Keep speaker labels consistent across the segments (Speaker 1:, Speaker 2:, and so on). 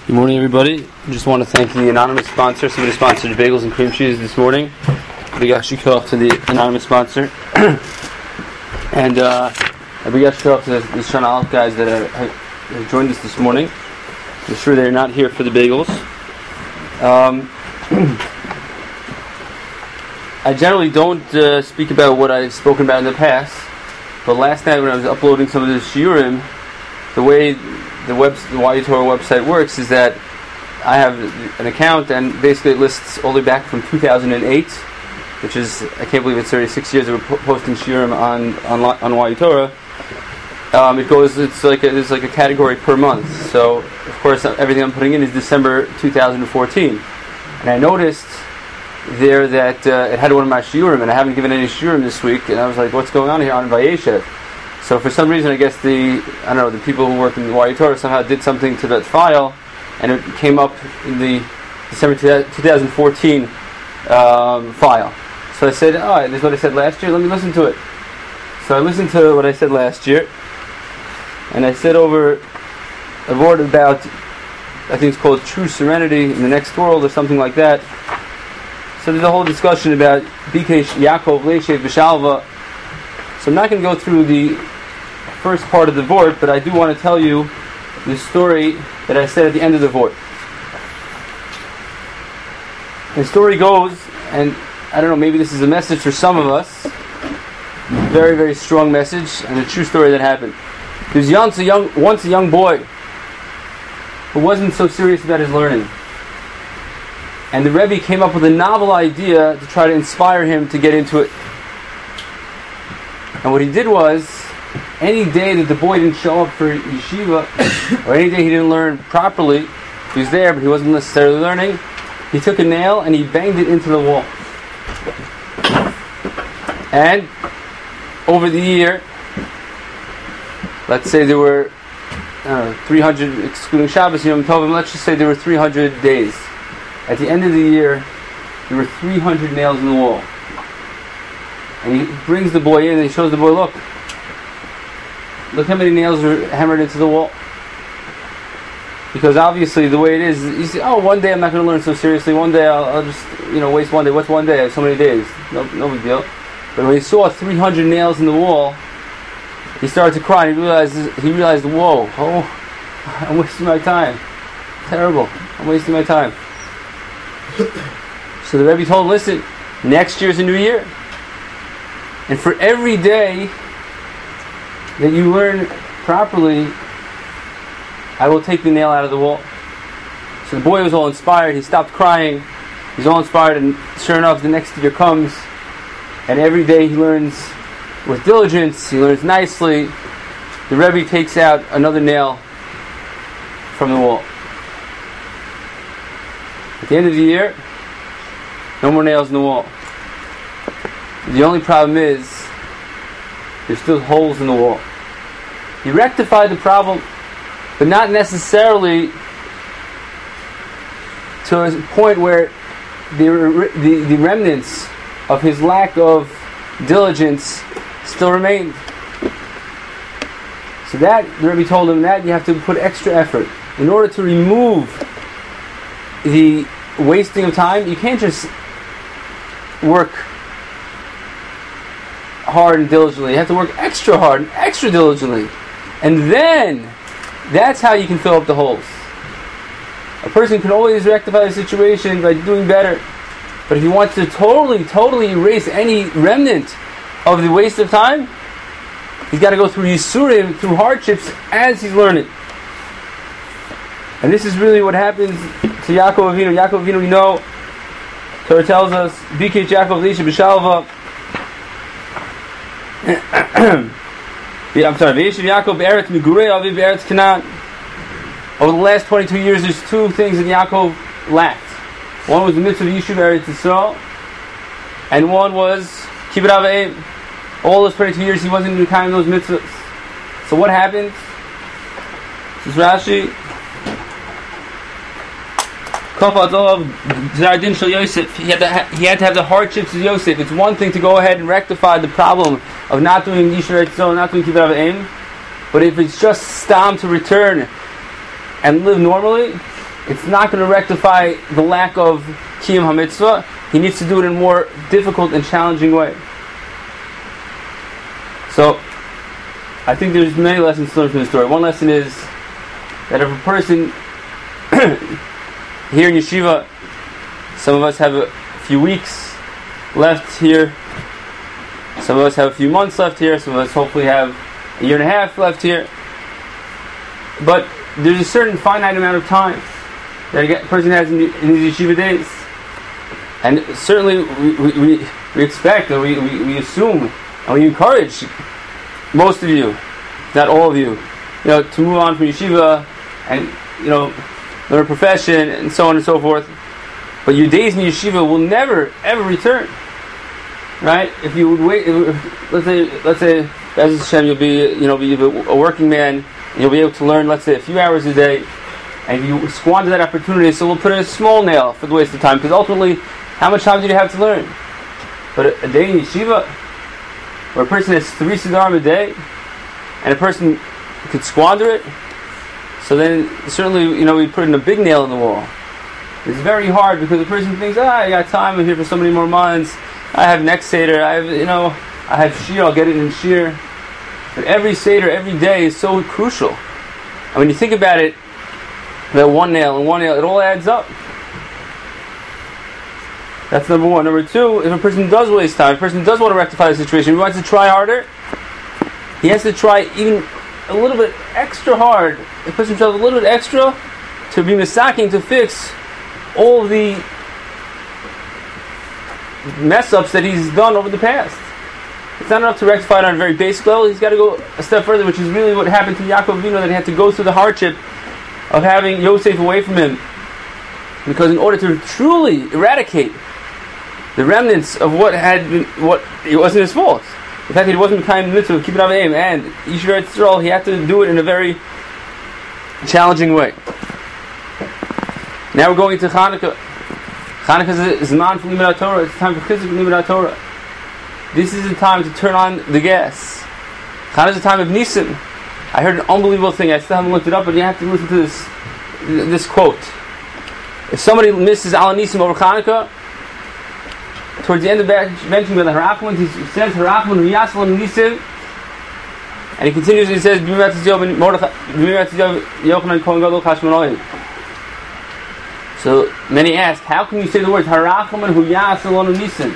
Speaker 1: Good morning, everybody. I just want to thank the anonymous sponsor. Somebody sponsored the bagels and cream cheese this morning. Big yashikach to the anonymous sponsor. And a big yashikach to the Shana Aleph guys that have joined us this morning. I'm sure they're not here for the bagels. I generally don't speak about what I've spoken about in the past, but last night when I was uploading some of the shiurim, the way the YU Torah website works is that I have an account and basically it lists all the way back from 2008, which is, I can't believe it's already 6 years that we're posting shiurim on YU Torah. It's like a category per month. So of course everything I'm putting in is December 2014, and I noticed there that it had one of my shiurim, and I haven't given any shiurim this week, and I was like, what's going on here on Vayeshev? So for some reason, I guess the people who work in the YU Torah somehow did something to that file, and it came up in the December 2014 file. So I said, oh, this is what I said last year, let me listen to it. So I listened to what I said last year, and I said over a word about, I think it's called True Serenity in the Next World, or something like that. So there's a whole discussion about Bikesh Yaakov Leishev B'Shalva. So I'm not going to go through the first part of the Vort, but I do want to tell you the story that I said at the end of the Vort. The story goes, and I don't know, maybe this is a message for some of us, very, very strong message, and a true story that happened. There was once a young boy who wasn't so serious about his learning. And the Rebbe came up with a novel idea to try to inspire him to get into it. And what he did was, any day that the boy didn't show up for yeshiva, or any day he didn't learn properly, he was there but he wasn't necessarily learning, he took a nail and he banged it into the wall. And over the year, let's say there were 300, excluding Shabbos, Yom Tovim, let's just say there were 300 days. At the end of the year, there were 300 nails in the wall. And he brings the boy in and he shows the boy, look how many nails are hammered into the wall. Because obviously the way it is, you say, oh, one day I'm not going to learn so seriously, one day I'll just waste one day. What's one day? I have so many days. No big deal. But when he saw 300 nails in the wall, he started to cry and he realized, whoa, I'm wasting my time. Terrible. I'm wasting my time. So the Rebbe told him, listen, next year's a new year. And for every day that you learn properly, I will take the nail out of the wall. So the boy was all inspired. He stopped crying. He's all inspired, and sure enough, the next year comes, and every day he learns with diligence. He learns nicely. The Rebbe takes out another nail from the wall. At the end of the year, no more nails in the wall. The only problem is, there's still holes in the wall. He rectified the problem, but not necessarily to a point where the remnants of his lack of diligence still remained. So that, the Rebbe told him that you have to put extra effort. In order to remove the wasting of time, you can't just work hard and diligently. You have to work extra hard and extra diligently. And then, that's how you can fill up the holes. A person can always rectify the situation by doing better. But if he wants to totally erase any remnant of the waste of time, he's got to go through Yisurim, through hardships, as he's learning. And this is really what happens to Yaakov Avinu. Yaakov Avinu, we know, Torah tells us, Bikesh Yaakov Leishev B'Shalva. V'yeshiv Yaakov Be'eretz Migurei Aviv Be'eretz Canaan. Over the last 22 years, there's two things that Yaakov lacked. One was the mitzvah of Yishuv Eretz Yisrael, and one was Kibbud Av V'Em. All those 22 years, he wasn't even kind of those mitzvahs. So what happened? This is Rashi. He had to have the hardships of Yosef. It's one thing to go ahead and rectify the problem of not doing Yishuv Eretz Yisrael, not doing Kibbud Av V'Em, but if it's just stam to return and live normally, it's not going to rectify the lack of Kiyum HaMitzvah. He needs to do it in a more difficult and challenging way. So, I think there's many lessons to learn from the story. One lesson is that if a person here in yeshiva, some of us have a few weeks left here, some of us have a few months left here, some of us hopefully have a year and a half left here, but there's a certain finite amount of time that a person has in these yeshiva days. And certainly we expect, and we assume, and we encourage most of you, not all of you, to move on from yeshiva and, learn a profession and so on and so forth. But your days in yeshiva will never, ever return. Right? If you would wait, let's say, Be'ez Hashem, you'll be a working man, and you'll be able to learn, let's say, a few hours a day, and you squander that opportunity, so we'll put in a small nail for the waste of time, because ultimately, how much time do you have to learn? But a day in yeshiva, where a person has 3 sigarim a day, and a person could squander it, so then certainly, we put in a big nail in the wall. It's very hard, because the person thinks, I got time, I'm here for so many more months, I have next Seder, I have Shir, I'll get it in Shir. But every Seder, every day is so crucial. And when you think about it, that one nail and one nail, it all adds up. That's number one. Number two, if a person does waste time, if a person does want to rectify the situation, he wants to try harder, he has to try even a little bit extra hard. He puts himself a little bit extra to be misaking, to fix all the mess-ups that he's done over the past. It's not enough to rectify it on a very basic level. He's got to go a step further, which is really what happened to Yaakov Avinu, that he had to go through the hardship of having Yosef away from him. Because in order to truly eradicate the remnants of what it wasn't his fault, the fact that he wasn't kind of mitzvah, keep it on aim, and Yisrael Yisrael, he had to do it in a very challenging way. Now we're going to Chanukah. Chanukah is a Zman for Limud Torah. It's time for Chizuk Limud Torah. This is the time to turn on the gas. Chanukah is a time of Nisim. I heard an unbelievable thing. I still haven't looked it up, but you have to listen to this quote. If somebody misses Al Nisim over Chanukah, towards the end of mentioning the Harachman, he says Harachman Yasal Nisim, and he continues. He says Yochanan Kohen Gadol Chashmonaim. So many ask, how can you say the words Harachman Hu Yasal Nisim?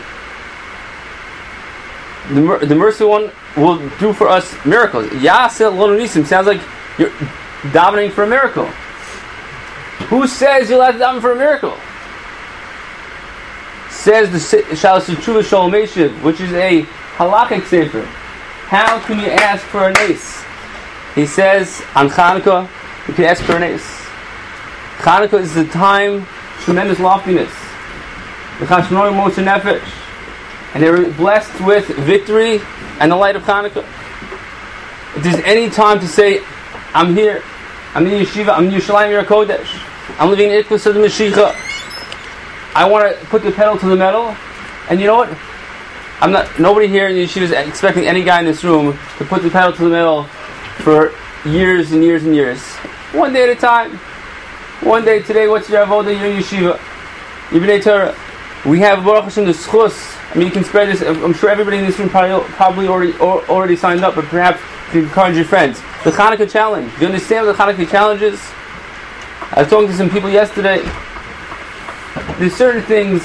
Speaker 1: The merciful one will do for us miracles. Yasel Lonu Nisim sounds like you're davening for a miracle. Who says you're allowed to daven for a miracle? Says the Shalos Tshuva Shalom Meshiv, which is a halakhic sefer. How can you ask for a nace? He says on Chanukah you can ask for a nace. Chanukah is the time of tremendous loftiness. The Chashmonaim Moshe Nefesh. And they were blessed with victory and the light of Chanukah. If there's any time to say, I'm here, I'm in Yeshiva, I'm in Yerushalayim Yer Kodesh, I'm living in Ikvus of the Mashiach, I want to put the pedal to the metal, and you know what? Nobody here in the Yeshiva is expecting any guy in this room to put the pedal to the metal for years and years and years. One day at a time. One day, today, what's your avodah? You're in Yeshiva. You're B'nai Torah. We have Baruch Hashem the schus. I mean, you can spread this. I'm sure everybody in this room probably already signed up, but perhaps you can encourage your friends. The Chanukah challenge. Do you understand what the Chanukah challenge is? I was talking to some people yesterday. There's certain things.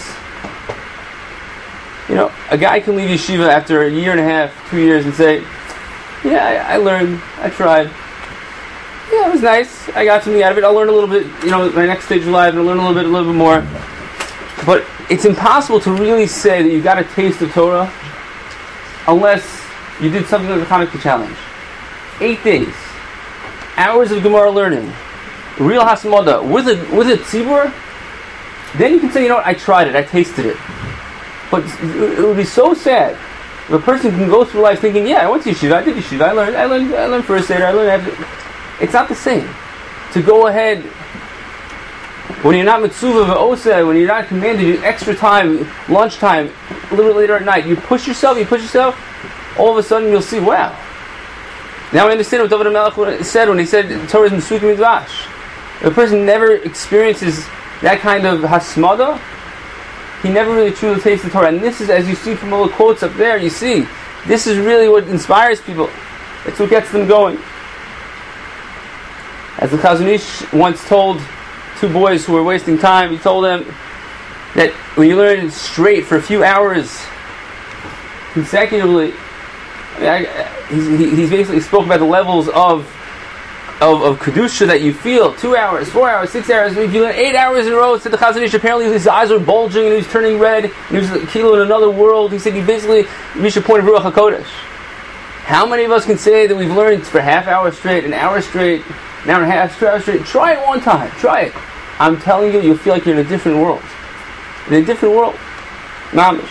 Speaker 1: A guy can leave yeshiva after a year and a half, 2 years, and say, "Yeah, I learned. I tried. Yeah, it was nice. I got something out of it. I'll learn a little bit. My next stage of life, and I'll learn a little bit more." But it's impossible to really say that you got a taste of Torah unless you did something like the Chanukah challenge. 8 days, hours of Gemara learning, real Hasmoda with a tzibur. Then you can say, I tried it, I tasted it. But it would be so sad if a person can go through life thinking, yeah, I went to yeshiva, I did yeshiva, I learned first Seder, I learned after. It's not the same. To go ahead, when you're not mitzvah v'oseh, when you're not commanded, you extra time, lunchtime, a little bit later at night, you push yourself, all of a sudden you'll see, wow. Now I understand what David HaMelech said when he said Torah is Mesukim Midvash. If a person never experiences that kind of hasmada, he never really truly tastes the Torah. And this is, as you see from all the quotes up there, you see, this is really what inspires people. It's what gets them going. As the Chazon Ish once told two boys who were wasting time, he told them that when you learn straight for a few hours consecutively, he basically spoke about the levels of kedusha that you feel. 2 hours, 4 hours, 6 hours. If you learn 8 hours in a row, said the Chazon Ish, apparently his eyes were bulging and he was turning red and he was kilo in another world. He said he basically reached a point of Ruach HaKodesh. How many of us can say that we've learned for half hour straight, an hour straight, an hour and a half, 2 hours straight? Try it one time. Try it. I'm telling you, you'll feel like you're in a different world. In a different world. Mamish.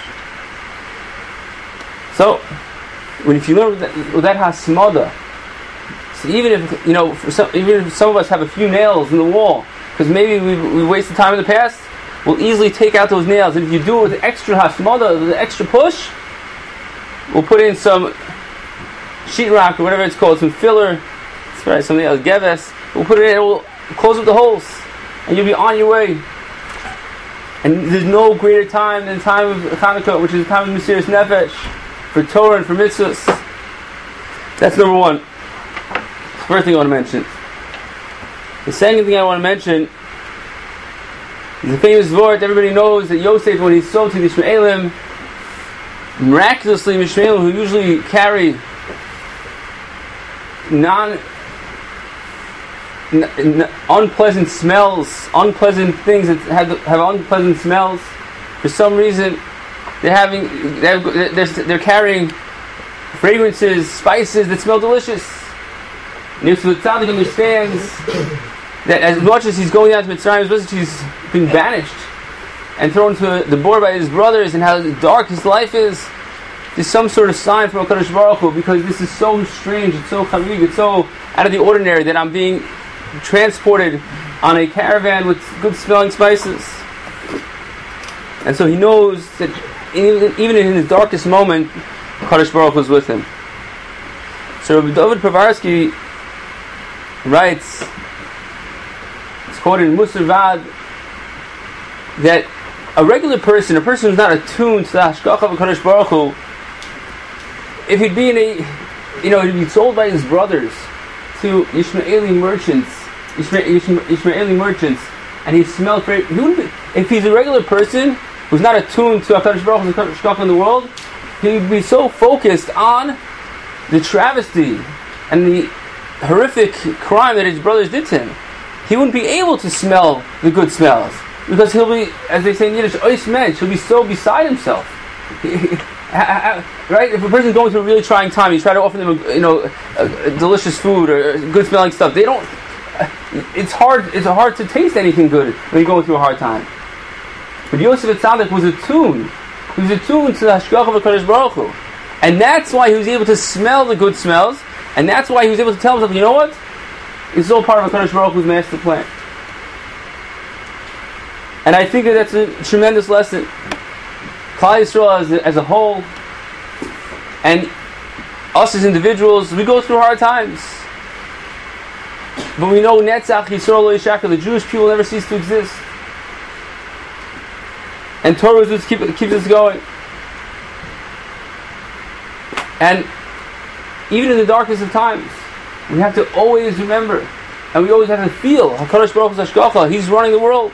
Speaker 1: So, if you learn with that hasmada, so even if even if some of us have a few nails in the wall, because maybe we wasted time in the past, we'll easily take out those nails. And if you do it with extra hasmada, with an extra push, we'll put in some sheetrock or whatever it's called, some filler, something else, geves. We'll put it in, we'll close up the holes, and you'll be on your way. And there's no greater time than the time of Hanukkah, which is the time of Mesiras Nefesh, for Torah and for mitzvahs. That's number one. First thing I want to mention. The second thing I want to mention is the famous word. Everybody knows that Yosef, when he sold to the Ishmaelim, miraculously, Ishmaelim, who usually carry unpleasant smells, unpleasant things that have unpleasant smells, for some reason they're carrying fragrances, spices that smell delicious. Yitzchak Tzaddik understands that as much as he's going down to Mitzrayim, as much as he's being banished and thrown to the board by his brothers, and how dark his life is, there's some sort of sign from HaKadosh Baruch Hu, because this is so strange, it's so charig, it's so out of the ordinary, that I'm being transported on a caravan with good smelling spices. And so he knows that even in his darkest moment, HaKadosh Baruch Hu is with him. So Rabbi David Povarsky writes, it's quoted in Musar Vad, that a regular person, a person who's not attuned to the Hashgacha of HaKadosh Baruch Hu, if he'd be he'd be sold by his brothers to Ishmaeli merchants, and he smelled great. If he's a regular person who's not attuned to HaKadosh Baruch Hu's Hashgacha in the world, he'd be so focused on the travesty and the horrific crime that his brothers did to him, he wouldn't be able to smell the good smells, because he'll be, as they say in Yiddish, ois mensch, he'll be so beside himself. Right? If a person's going through a really trying time, you try to offer them a delicious food or good smelling stuff, they don't. It's hard to taste anything good when you're going through a hard time. But Yosef Tzaddik was attuned. He was attuned to the Hashgacha of HaKadosh Baruch Hu. And that's why he was able to smell the good smells, and that's why he was able to tell himself, you know what? It's all part of HaKadosh Baruch Hu's master plan. And I think that's a tremendous lesson. Klal Yisrael as a whole, and us as individuals, we go through hard times. But we know Netzach Yisrael Lo Yishakar, the Jewish people never cease to exist. And Torah just keeps us going. And even in the darkest of times, we have to always remember, and we always have to feel, HaKadosh Baruch Hu's Hashgacha, He's running the world.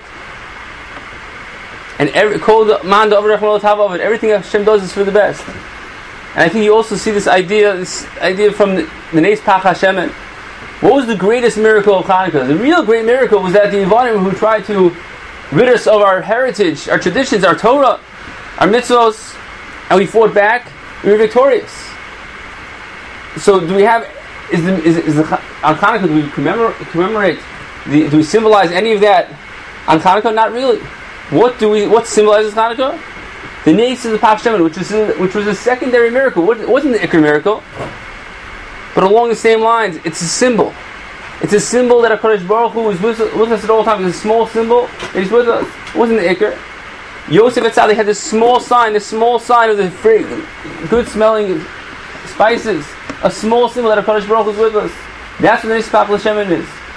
Speaker 1: And everything Hashem does is for the best. And I think you also see this idea from the Nes Pach Hashemen. What was the greatest miracle of Hanukkah? The real great miracle was that the Yevanim who tried to rid us of our heritage, our traditions, our Torah, our mitzvos, and we fought back, we were victorious. So do we have, on Hanukkah, do we commemorate, do we symbolize any of that on Hanukkah? Not really. What symbolizes Hanukkah? The Nes of the Pach Shemen, which was a secondary miracle. It wasn't the Iker miracle, but along the same lines, it's a symbol. It's a symbol that HaKadosh Baruch Hu is with us at all times. It's a small symbol that He's with us. It wasn't the Iker. Yosef Tzaddik had this small sign of the good smelling spices, a small symbol that HaKadosh Baruch Hu is with us. That's what the Nes Pach Shemen is. So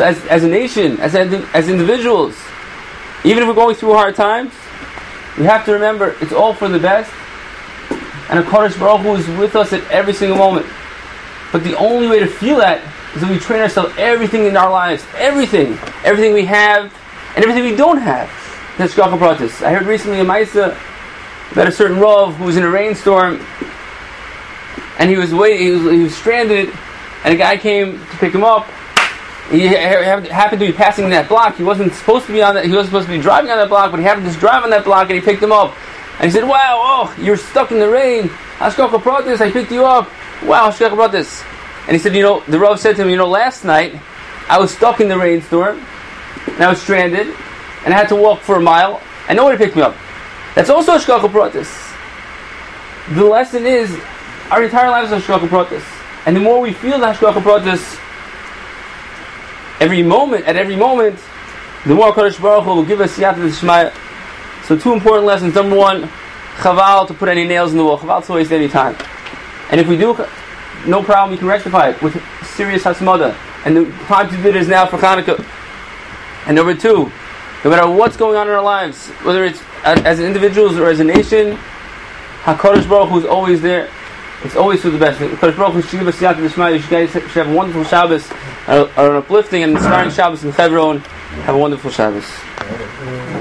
Speaker 1: So as a nation, as individuals, even if we're going through hard times, we have to remember it's all for the best. And HaKadosh Baruch Hu is with us at every single moment. But the only way to feel that is that we train ourselves everything in our lives, everything we have, and everything we don't have. That's Hashgacha Pratis. I heard recently a Maisa about a certain Rav who was in a rainstorm, and he was stranded, and a guy came to pick him up. He happened to be passing that block. He wasn't supposed to be on that. He wasn't supposed to be driving on that block, but he happened to just drive on that block, and he picked him up. And he said, "Wow, you're stuck in the rain. Hashgacha Pratis, I picked you up. Wow, Hashgacha Pratis." And he said, the Rav said to him, last night I was stuck in the rainstorm, and I was stranded, and I had to walk for a mile, and nobody picked me up. That's also Hashgacha Pratis. The lesson is, our entire life is Hashgacha Pratis. And the more we feel the Hashgacha Pratis, at every moment, the more HaKadosh Baruch Hu will give us Siyata D'Shmaya. So 2 important lessons. Number 1, Chaval to put any nails in the wall. Chaval to waste any time. And if we do, no problem, we can rectify it with serious Hasmada. And the time to do it is now for Hanukkah. And number 2, no matter what's going on in our lives, whether it's as individuals or as a nation, HaKadosh Baruch Hu is always there. It's always for the best. HaKadosh Baruch Hu should give us Siyata D'Shmaya. You guys should have a wonderful Shabbos, an uplifting and inspiring Shabbos in Hebron. Have a wonderful Shabbos.